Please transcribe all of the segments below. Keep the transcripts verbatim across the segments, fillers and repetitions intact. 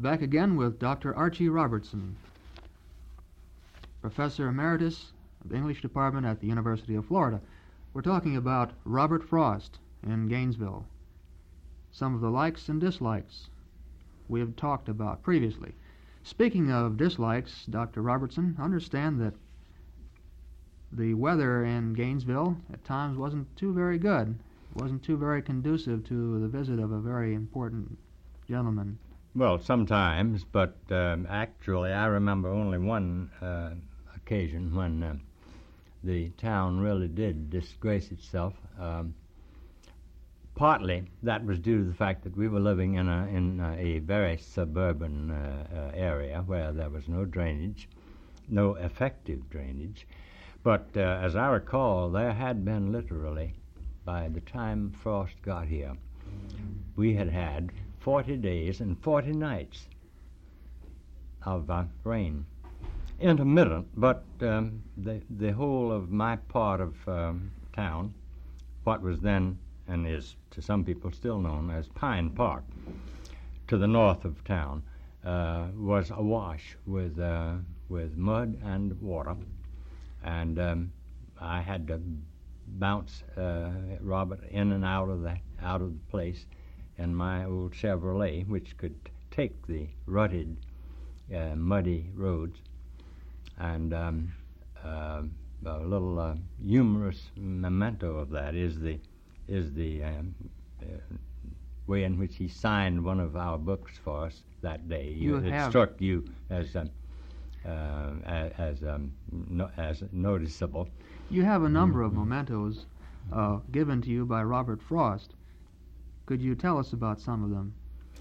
Back again with Doctor Archie Robertson, Professor Emeritus of the English Department at the University of Florida. We're talking about Robert Frost in Gainesville. Some of the likes and dislikes we have talked about previously. Speaking of dislikes, Doctor Robertson, understand that the weather in Gainesville at times wasn't too very good. It wasn't too very conducive to the visit of a very important gentleman. Well, sometimes, but um, actually I remember only one uh, occasion when uh, the town really did disgrace itself. Um, partly that was due to the fact that we were living in a, in a very suburban uh, uh, area where there was no drainage, no effective drainage. But uh, as I recall, there had been literally, by the time Frost got here, we had had forty days and forty nights of uh, rain. Intermittent, but um, the, the whole of my part of um, town, what was then and is to some people still known as Pine Park, to the north of town, uh, was awash with, uh, with mud and water. And um, I had to bounce uh, Robert in and out of the out of the place in my old Chevrolet, which could take the rutted, uh, muddy roads. And um, uh, a little uh, humorous memento of that is the is the um, uh, way in which he signed one of our books for us that day. You it have struck you as um, uh, as um, no, as noticeable. You have a number of mementos uh, given to you by Robert Frost. Could you tell us about some of them?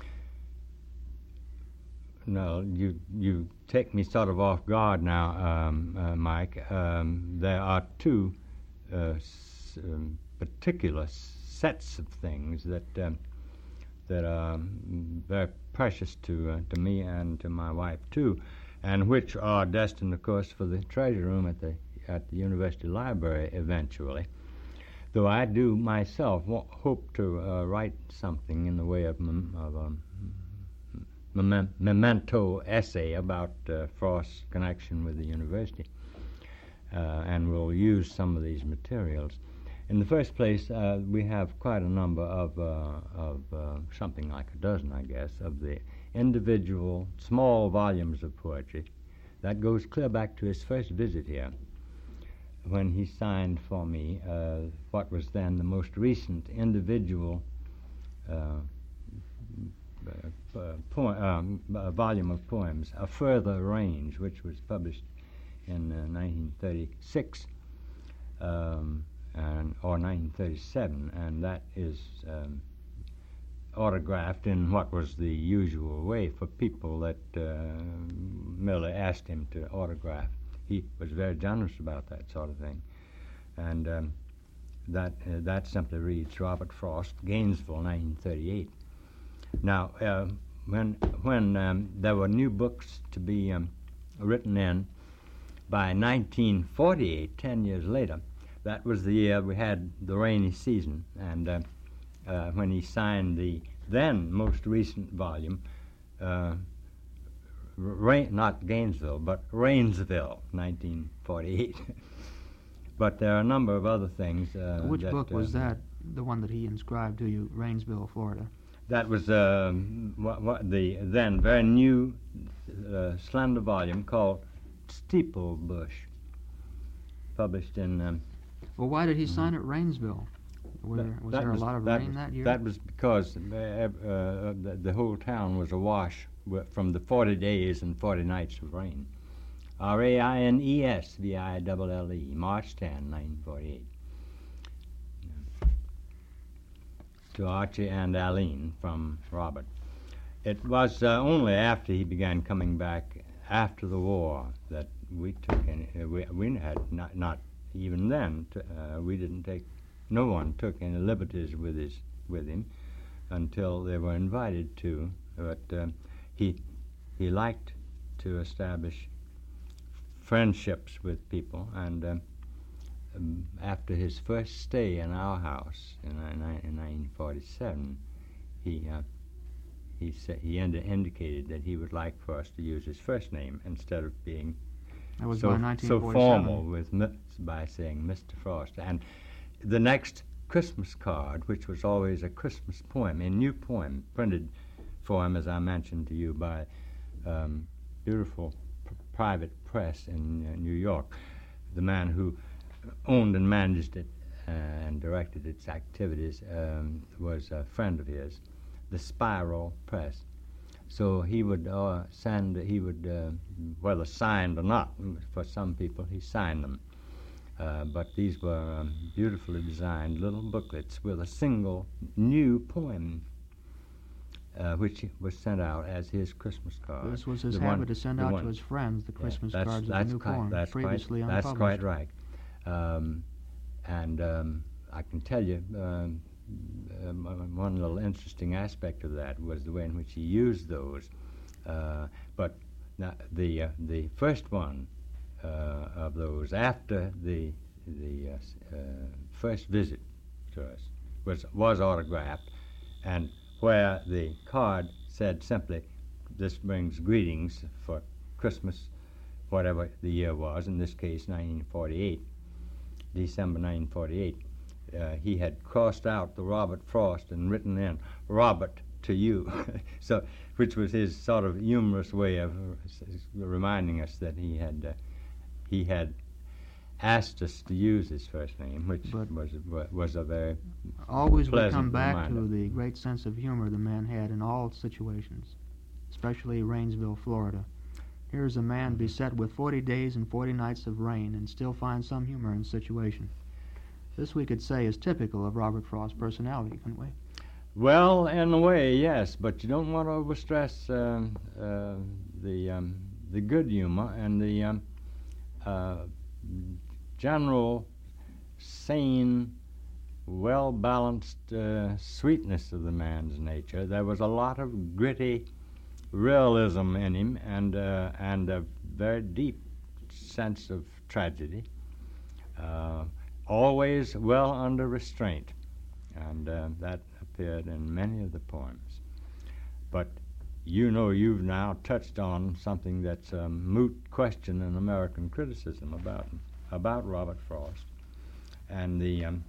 No, you you take me sort of off guard now, um, uh, Mike. Um, there are two uh, s- um, particular sets of things that um, that are very precious to uh, to me and to my wife too, and which are destined, of course, for the treasure room at the at the University Library eventually. Though I do myself w- hope to uh, write something in the way of, mem- of a mem- memento essay about uh, Frost's connection with the university, uh, and we'll use some of these materials. In the first place, uh, we have quite a number of, uh, of uh, something like a dozen, I guess, of the individual small volumes of poetry. That goes clear back to his first visit here, when he signed for me uh, what was then the most recent individual uh, uh, po- um, uh, volume of poems, A Further Range, which was published in uh, nineteen thirty-six um, and, or nineteen thirty-seven, and that is um, autographed in what was the usual way for people that uh, merely asked him to autograph. He was very generous about that sort of thing. And um, that uh, that simply reads Robert Frost, Gainesville, nineteen thirty-eight. Now, uh, when when um, there were new books to be um, written in by nineteen forty-eight, ten years later, that was the year we had the rainy season. And uh, uh, when he signed the then most recent volume, uh, Rain, not Gainesville, but Rainsville, nineteen forty-eight. But there are a number of other things. Uh, Which that, book was uh, that, the one that he inscribed to you, Rainsville, Florida? That was um, what, what the then very new uh, slender volume called Steeplebush, published in... Um, well, why did he sign it Rainsville? Were, that, was that there was, a lot of that rain was, that year? That was because uh, uh, the, the whole town was awash from the forty days and forty nights of rain. R A I N E S V I L L E, March tenth, nineteen forty-eight. Yeah. To Archie and Aline from Robert. It was uh, only after he began coming back after the war that we took any, uh, we, we had not, not even then, t- uh, we didn't take, no one took any liberties with his, with him until they were invited to, but uh, he he liked to establish friendships with people, and uh, um, after his first stay in our house in, uh, in nineteen forty-seven, he uh, he sa- he indi- indicated that he would like for us to use his first name instead of being That was so, by so nineteen forty-seven. formal with mi- by saying Mister Frost. And the next Christmas card, which was always a Christmas poem, a new poem printed for him, as I mentioned to you, by um, beautiful p- private press in uh, New York. The man who owned and managed it uh, and directed its activities um, was a friend of his, the Spiral Press. So he would uh, send, he would, uh, whether signed or not, for some people he signed them. Uh, but these were um, beautifully designed little booklets with a single new poem, uh, which was sent out as his Christmas card. This was his The habit one- to send the out one- to his friends the yeah, Christmas that's, cards of that's the new quite, poem, that's previously quite, unpublished. That's quite right. Um, and um, I can tell you, um, um, one little interesting aspect of that was the way in which he used those. Uh, but now the uh, the first one uh, of those after the the uh, uh, first visit to us was was autographed, and where the card said simply, "This brings greetings for Christmas, whatever the year was. In this case, nineteen forty-eight, December nineteen forty-eight." Uh, he had crossed out the Robert Frost and written in Robert to you, so which was his sort of humorous way of uh, reminding us that he had uh, he had asked us to use his first name, which But was was a very Always we pleasant come back reminder. to the great sense of humor the man had in all situations, especially Rainsville, Florida. Here's a man beset with forty days and forty nights of rain and still finds some humor in the situation. This, we could say, is typical of Robert Frost's personality, couldn't we? Well, in a way, yes, but you don't want to overstress um, uh, the um, the good humor and the um, uh, general, sane, well-balanced uh, sweetness of the man's nature. There was a lot of gritty realism in him, and uh, and a very deep sense of tragedy. Uh, always well under restraint, and uh, that appeared in many of the poems. But you know you've now touched on something that's a moot question in American criticism about about Robert Frost, and the um,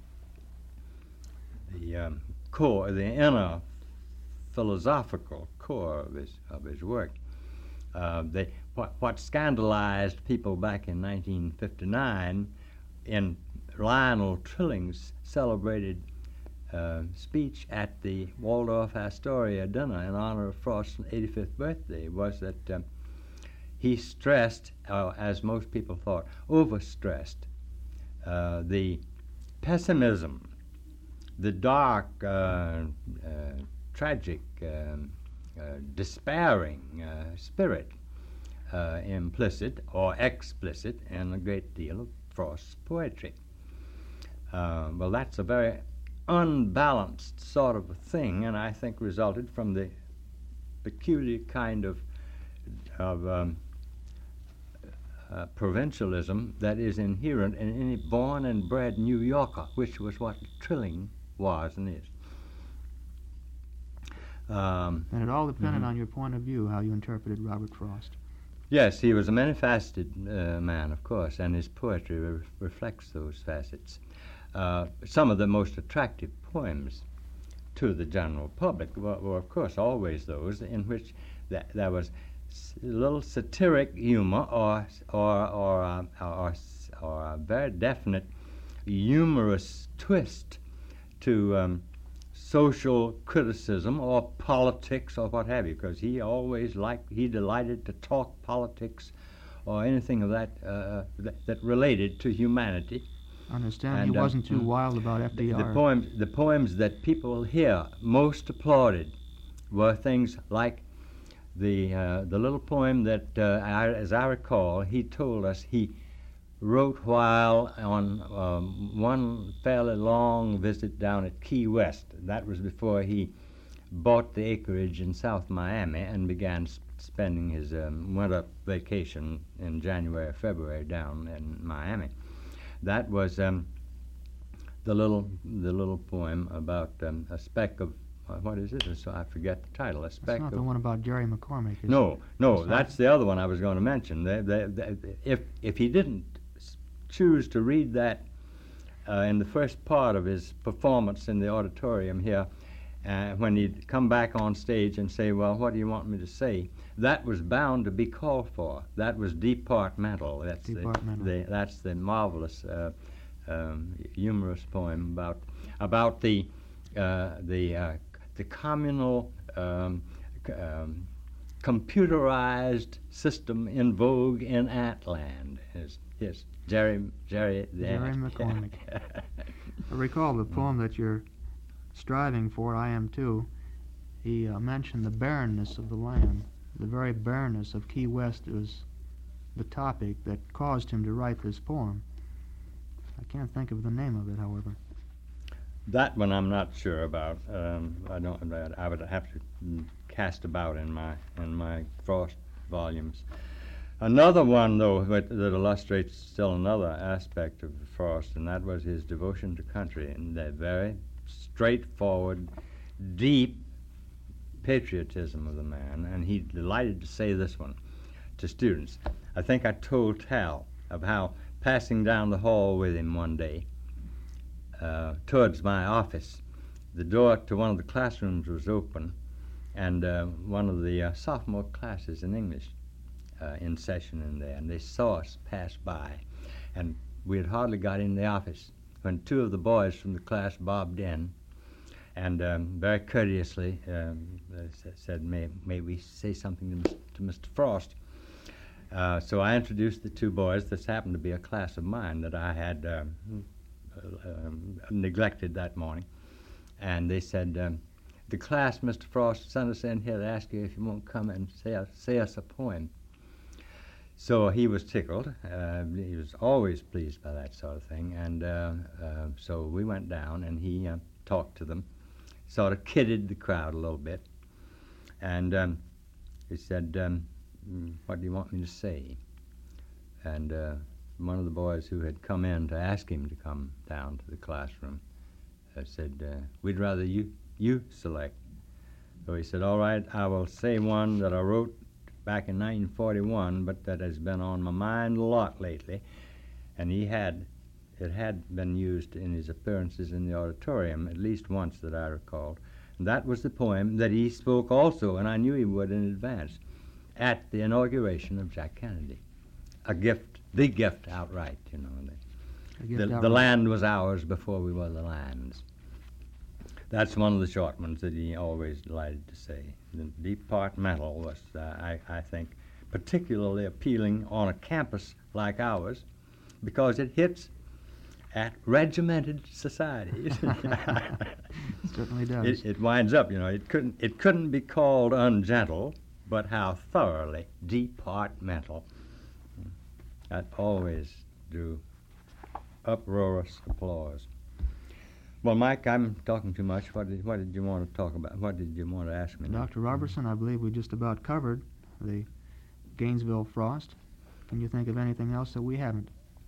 the um, core, the inner philosophical core of his of his work. Uh, they, what, what scandalized people back in nineteen fifty-nine in Lionel Trilling's celebrated uh, speech at the Waldorf Astoria dinner in honor of Frost's eighty-fifth birthday was that um, he stressed, uh, as most people thought, overstressed, uh, the pessimism, the dark, uh, uh, tragic, um, uh, despairing uh, spirit uh, implicit or explicit in a great deal of Frost's poetry. Uh, well, that's a very unbalanced sort of a thing, and I think resulted from the peculiar kind of of um, uh, provincialism that is inherent in any born and bred New Yorker, which was what Trilling was and is. Um, And it all depended mhm. on your point of view, how you interpreted Robert Frost. Yes, he was a many-faceted uh, man, of course, and his poetry re- reflects those facets. Uh, some of the most attractive poems to the general public were, were of course, always those in which th- there was s- a little satiric humor or or or, uh, or, s- or a very definite humorous twist to um, social criticism or politics or what have you, because he always liked, he delighted to talk politics or anything of that uh, that, that related to humanity. I understand And, he uh, wasn't too mm, wild about F The, D R. the poems, the poems that people here most applauded were things like the uh, the little poem that, uh, I, as I recall, he told us he wrote while on um, one fairly long visit down at Key West. That was before he bought the acreage in South Miami and began sp- spending his um, winter vacation in January or February down in Miami. That was um, the little the little poem about um, a speck of what is it? So I forget the title. A That's speck not of the one about Jerry McCormick, is No, it? no, It's that's not- the other one I was going to mention. They, they, they, if if he didn't s- choose to read that uh, in the first part of his performance in the auditorium here, uh, when he'd come back on stage and say, "Well, what do you want me to say?" That was bound to be called for. That was departmental. That's Departmental. the, the that's the marvelous, uh, um, humorous poem about about the uh, the uh, the communal. Um, c- um, computerized system in vogue in Atland. Yes, yes, Jerry, Jerry, the Jerry At- McCormick. I recall the poem that you're striving for, I Am Too. He uh, mentioned the barrenness of the land. The very barrenness of Key West was the topic that caused him to write this poem. I can't think of the name of it, however. That one I'm not sure about. Um, I don't. I would have to mm, cast about in my in my Frost volumes. Another one, though, that, that illustrates still another aspect of Frost, and that was his devotion to country, and that very straightforward, deep patriotism of the man. And he delighted to say this one to students. I think I told Tal of how passing down the hall with him one day uh, towards my office, the door to one of the classrooms was open, and uh, one of the uh, sophomore classes in English uh, in session in there, and they saw us pass by, and we had hardly got in the office when two of the boys from the class bobbed in, and um, very courteously um, uh, said, may, may we say something to, Mister to Mister Frost. Uh, so I introduced the two boys. This happened to be a class of mine that I had um, uh, um, neglected that morning. And they said, um, the class, Mister Frost, sent us in here to ask you if you won't come and say, us- say us a poem. So he was tickled. Uh, he was always pleased by that sort of thing. And uh, uh, so we went down, and he uh, talked to them, sort of kidded the crowd a little bit. And um, he said, um, "Mm, what do you want me to say?" And uh, one of the boys who had come in to ask him to come down to the classroom uh, said, uh, we'd rather you, you select. So he said, all right, I will say one that I wrote back in nineteen forty-one, but that has been on my mind a lot lately. And he had, it had been used in his appearances in the auditorium at least once that I recalled. And that was the poem that he spoke also, and I knew he would in advance, at the inauguration of Jack Kennedy. A gift, the gift outright, you know. I get The, that the right. land was ours before we were the land's. That's one of the short ones that he always delighted to say. The departmental was, uh, I, I think, particularly appealing on a campus like ours because it hits at regimented societies. Certainly does. It, it winds up, you know, it couldn't, it couldn't be called ungentle, but how thoroughly departmental. That always drew uproarious applause. Well, Mike, I'm talking too much. What did, what did you want to talk about? What did you want to ask me? Doctor Robertson, I believe we just about covered the Gainesville Frost. Can you think of anything else that we haven't?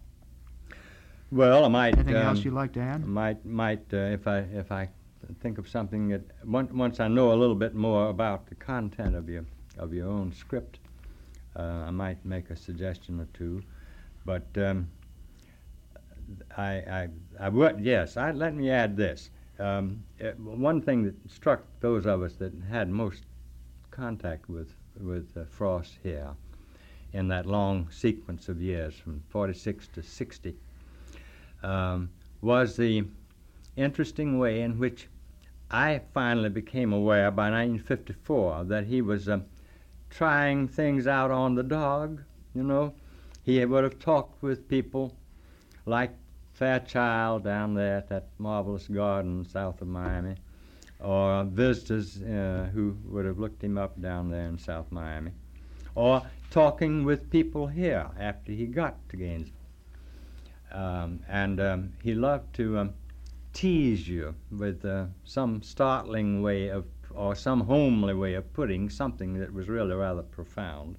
Well, I might. Anything um, else you'd like to add? Might, might, uh, if I, if I think of something that once, once I know a little bit more about the content of your, of your own script, uh, I might make a suggestion or two. But um, I, I, I would, yes. I, let me add this. Um, uh, one thing that struck those of us that had most contact with with uh, Frost here in that long sequence of years from forty-six to sixty um, was the interesting way in which I finally became aware by nineteen fifty-four that he was um, trying things out on the dog. You know, he would have talked with people like Fairchild down there at that marvelous garden south of Miami, or visitors uh, who would have looked him up down there in South Miami, or talking with people here after he got to Gainesville. Um, and um, he loved to um, tease you with uh, some startling way of, or some homely way of putting something that was really rather profound.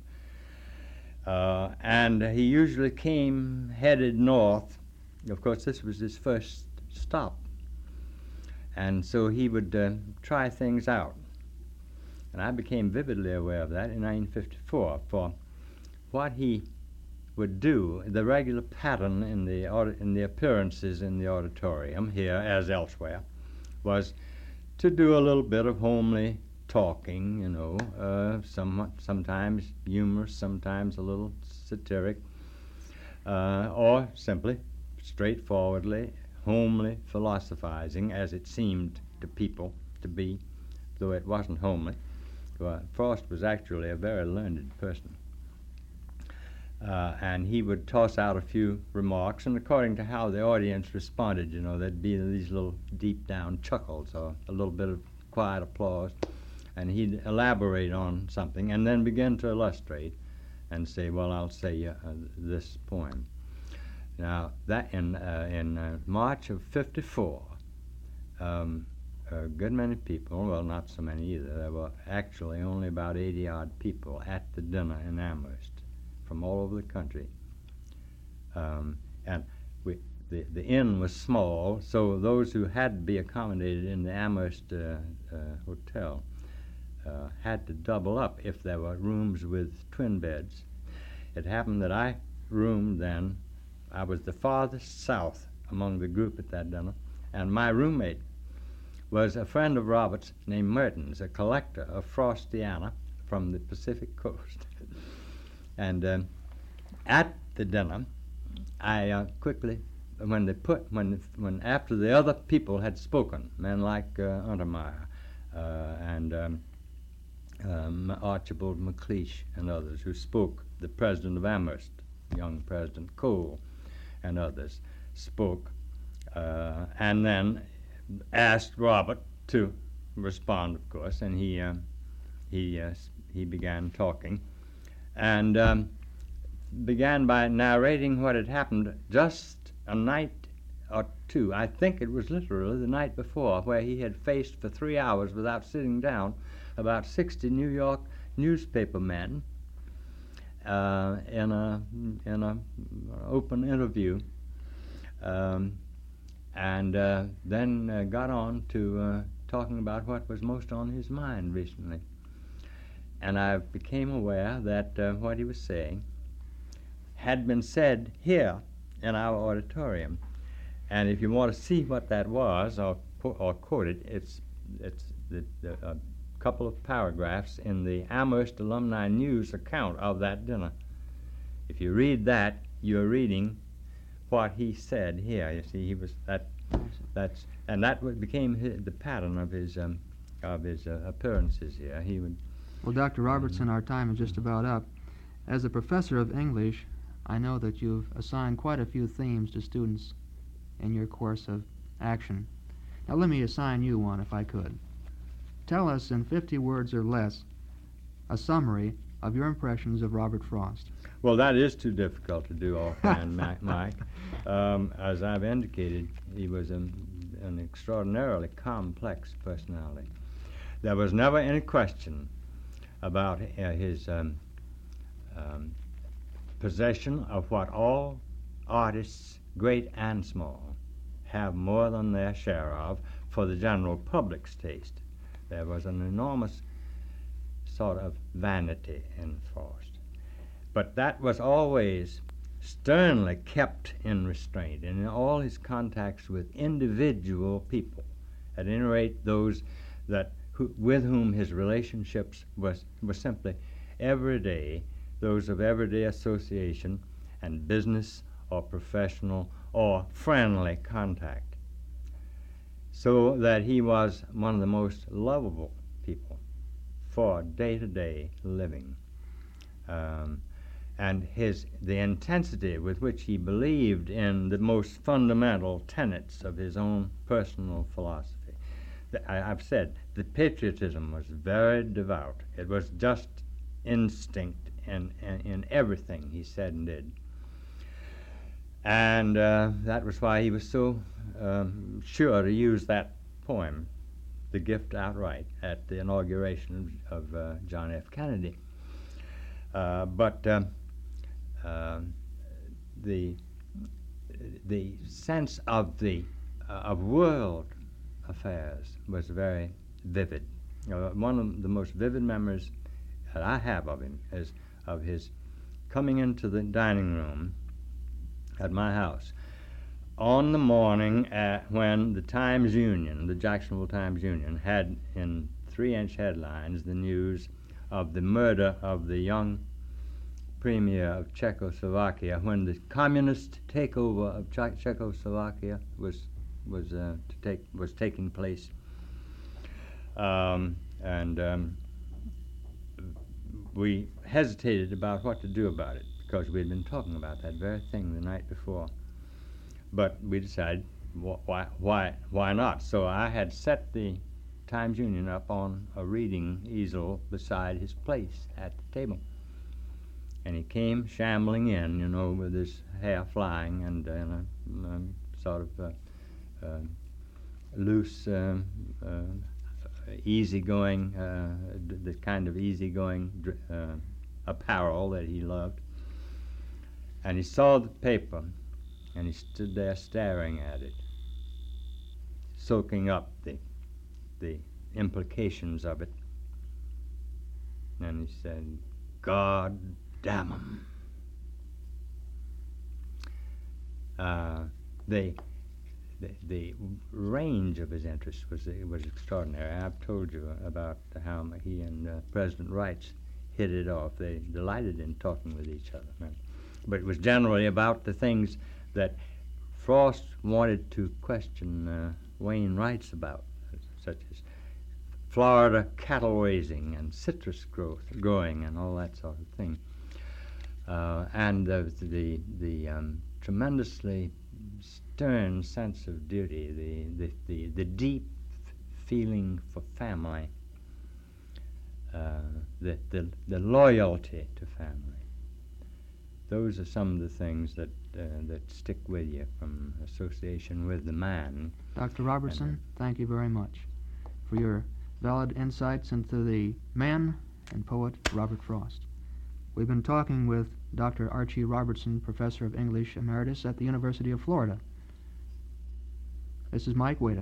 Uh, and he usually came headed north. Of course, this was his first stop. and so he would uh, try things out. And I became vividly aware of that in nineteen fifty-four, for what he would do, the regular pattern in the, audi- in the appearances in the auditorium, here as elsewhere, was to do a little bit of homely talking, you know, uh, somewhat, sometimes humorous, sometimes a little satiric, uh, or simply, straightforwardly, homely philosophizing, as it seemed to people to be, though it wasn't homely. Well, Frost was actually a very learned person. Uh, and he would toss out a few remarks, and according to how the audience responded, you know, there'd be these little deep-down chuckles or a little bit of quiet applause, and he'd elaborate on something and then begin to illustrate and say, well, I'll say uh, this poem. Now, that in, uh, in uh, March of fifty-four, um, a good many people, well, not so many either, there were actually only about eighty-odd people at the dinner in Amherst from all over the country. Um, and we, the, the inn was small, so those who had to be accommodated in the Amherst uh, uh, hotel uh, had to double up if there were rooms with twin beds. It happened that I roomed then, I was the farthest south among the group at that dinner, and my roommate was a friend of Robert's named Mertens, a collector of Frostiana from the Pacific coast. And um, at the dinner, I uh, quickly, when they put, when, when after the other people had spoken, men like uh, Untermeyer uh, and um, um, Archibald MacLeish and others who spoke, the president of Amherst, young President Cole, and others spoke, uh, and then asked Robert to respond, of course, and he uh, he uh, he began talking. And um, began by narrating what had happened just a night or two. I think it was literally the night before, where he had faced for three hours without sitting down about sixty New York newspaper men uh, in a in a open interview, um, and uh, then uh, got on to uh, talking about what was most on his mind recently. And I became aware that uh, what he was saying had been said here in our auditorium. And if you want to see what that was, or, or quote it, it's, it's the, the, a couple of paragraphs in the Amherst Alumni News account of that dinner. If you read that, you're reading what he said here. You see, he was that, that's, and that became his, the pattern of his, um, of his uh, appearances here. He would. Well, Doctor Robertson, our time is just about up. As a professor of English, I know that you've assigned quite a few themes to students in your course of action. Now let me assign you one, if I could. Tell us in fifty words or less a summary of your impressions of Robert Frost. Well, that is too difficult to do offhand, Mike. Um, as I've indicated, he was an, an extraordinarily complex personality. There was never any question about uh, his um, um, possession of what all artists, great and small, have more than their share of for the general public's taste. There was an enormous sort of vanity in Frost. But that was always sternly kept in restraint, and in all his contacts with individual people, at any rate those that who, with whom his relationships was, were simply everyday, those of everyday association and business or professional or friendly contact. So that he was one of the most lovable people for day-to-day living. Um, and his the intensity with which he believed in the most fundamental tenets of his own personal philosophy. I, I've said the patriotism was very devout. It was just instinct in, in, in everything he said and did. And uh, that was why he was so um, sure to use that poem, The Gift, outright at the inauguration of uh, John F. Kennedy. Uh, but um, uh, the the sense of the uh, of world affairs was very vivid. You know, one of the most vivid memories that I have of him is of his coming into the dining room at my house on the morning at when the Times-Union, the Jacksonville Times-Union, had in three-inch headlines the news of the murder of the young premier of Czechoslovakia, when the communist takeover of Czech- Czechoslovakia was was uh, to take was taking place, um, and um, we hesitated about what to do about it because we had been talking about that very thing the night before. But we decided, wh- why why why not? So I had set the Times-Union up on a reading easel beside his place at the table. And he came shambling in, you know, with his hair flying and, uh, and a, um, sort of uh, uh, loose, um, uh, easygoing, uh, d- the kind of easygoing dr- uh, apparel that he loved. And he saw the paper, and he stood there staring at it, soaking up the the implications of it. And he said, "God damn 'em." Uh, the, the the range of his interest was was extraordinary. I've told you about how he and uh, President Wright hit it off. They delighted in talking with each other. Man. But it was generally about the things that Frost wanted to question uh, Wayne Wrights about, such as Florida cattle raising and citrus growth, growing and all that sort of thing. Uh, and uh, the the um, tremendously stern sense of duty, the the, the, the deep feeling for family, uh, the, the the loyalty to family. Those are some of the things that uh, that stick with you from association with the man. Doctor Robertson, and, uh, thank you very much for your valid insights into the man and poet Robert Frost. We've been talking with Doctor Archie Robertson, Professor of English Emeritus at the University of Florida. This is Mike Wada.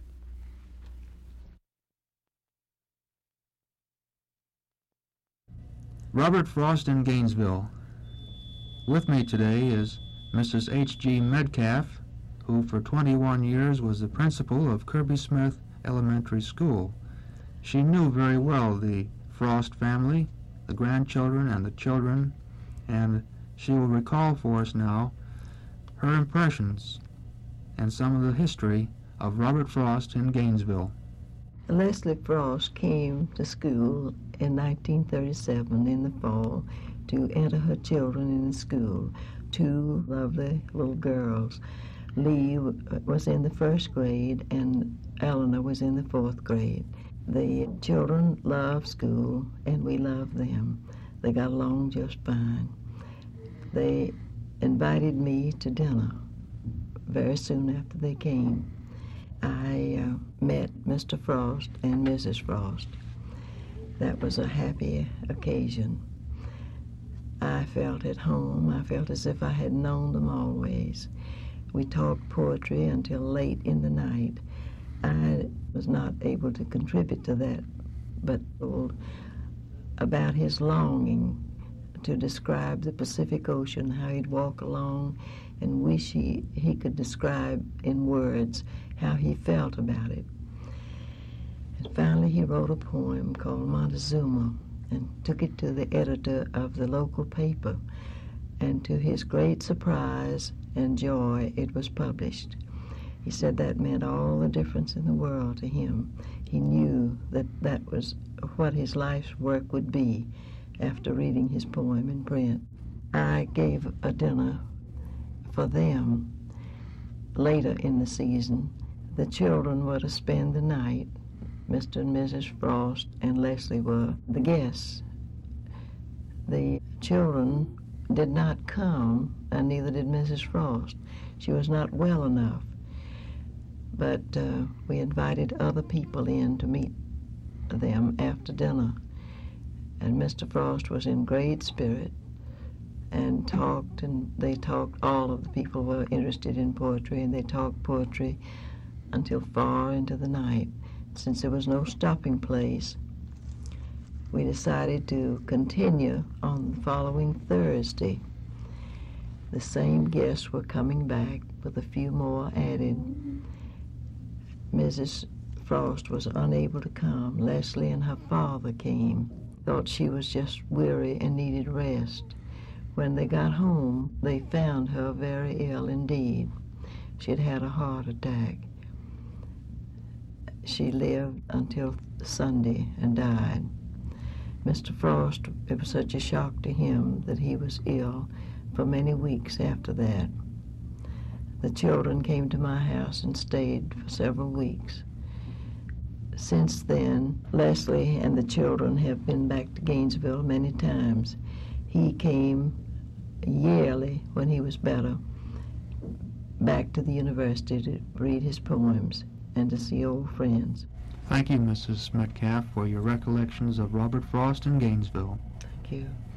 Robert Frost in Gainesville. With me today is Missus H G Metcalf, who for twenty-one years was the principal of Kirby Smith Elementary School. She knew very well the Frost family, the grandchildren and the children, and she will recall for us now her impressions and some of the history of Robert Frost in Gainesville. Leslie Frost came to school in nineteen thirty-seven in the fall to enter her children in the school, two lovely little girls. Lee was in the first grade and Eleanor was in the fourth grade. The children loved school and we loved them. They got along just fine. They invited me to dinner very soon after they came. I uh, met Mister Frost and Missus Frost. That was a happy occasion. I felt at home. I felt as if I had known them always. We talked poetry until late in the night. I was not able to contribute to that, but told about his longing to describe the Pacific Ocean, how he'd walk along and wish he, he could describe in words how he felt about it. And finally he wrote a poem called Montezuma and took it to the editor of the local paper, and to his great surprise and joy it was published. He said that meant all the difference in the world to him. He knew that that was what his life's work would be after reading his poem in print. I gave a dinner for them later in the season. The children were to spend the night. Mister and Missus Frost and Leslie were the guests. The children did not come, and neither did Missus Frost. She was not well enough. But uh, we invited other people in to meet them after dinner. And Mister Frost was in great spirit and talked, and they talked, all of the people were interested in poetry, and they talked poetry until far into the night. Since there was no stopping place, we decided to continue on the following Thursday. The same guests were coming back with a few more added. Missus Frost was unable to come. Leslie and her father came. Thought she was just weary and needed rest. When they got home, they found her very ill indeed. She had had a heart attack. She lived until Sunday and died. Mister Frost, it was such a shock to him that he was ill for many weeks after that. The children came to my house and stayed for several weeks. Since then, Leslie and the children have been back to Gainesville many times. He came yearly, when he was better, back to the university to read his poems and to see old friends. Thank you, Missus Metcalf, for your recollections of Robert Frost in Gainesville. Thank you.